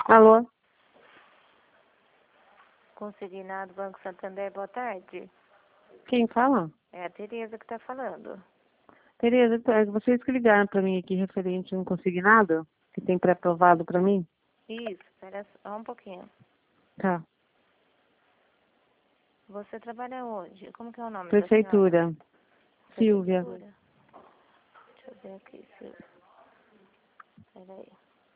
Alô? Consignado Banco Santander, boa tarde. Quem fala? É a Tereza que está falando. Tereza, vocês que ligaram para mim aqui referente a um consignado que tem pré-aprovado para mim? Isso, espera só um pouquinho. Tá. Você trabalha onde? Como que é o nome da senhora? Prefeitura. Silvia. Prefeitura. Deixa eu ver aqui, Silvia. Peraí.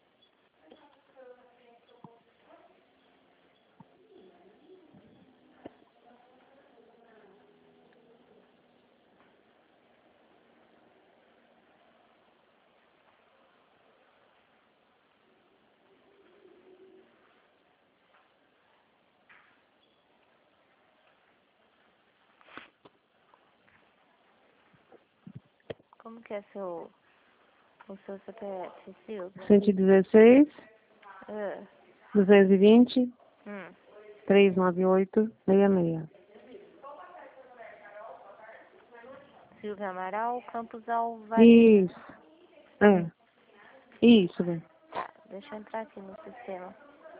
Como que é o seu CPF, Silvia? 116, Ah, 220, hum. 398, 66. Silvia Amaral, Campos Alvarenga. Isso. É. Isso, velho. Tá, deixa eu entrar aqui no sistema.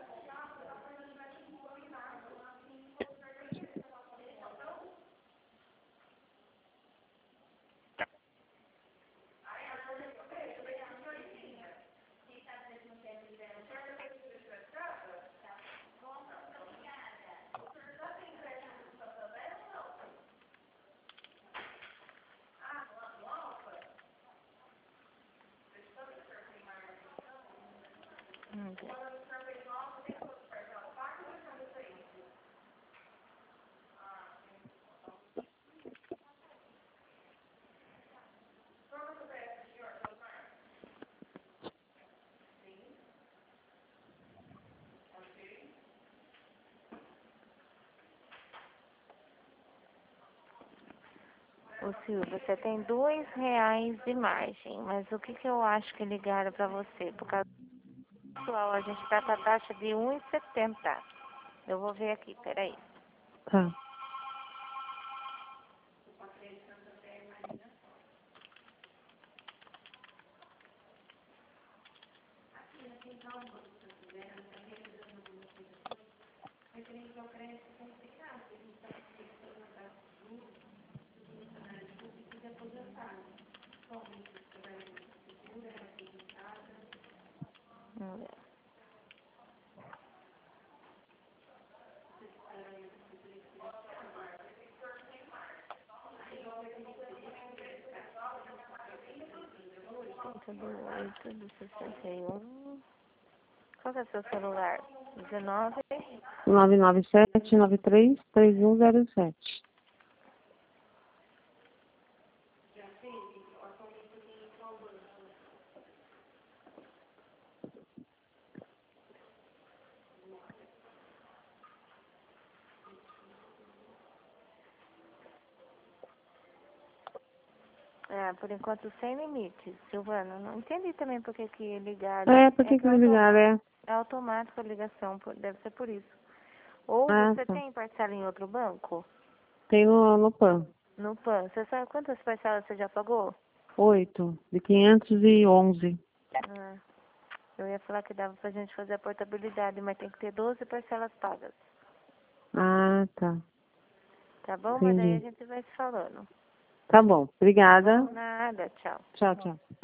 Ver. Ô Silvia, você tem R$ 2 de margem, mas o que eu acho que ligaram pra você? Por causa do pessoal, a gente tá com a taxa de 1,70. Eu vou ver aqui, peraí. Tá. Vamos ver. Do 8 do 61. Qual que é o seu celular? 19. 997-93-3107. É, por enquanto sem limites, Silvana. Não entendi também por que ligaram. É, por É que que que me ligaram? É. é automático a ligação, deve ser por isso. Ou Ah, você tá. tem parcela em outro banco? Tem no PAN. No PAN. Você sabe quantas parcelas você já pagou? 8, de 511. Ah, eu ia falar que dava pra gente fazer a portabilidade, mas tem que ter 12 parcelas pagas. Ah, tá. Tá bom? Mas aí a Entendi. gente vai se falando. Tá bom. Obrigada. Nada, tchau. Tchau, tchau.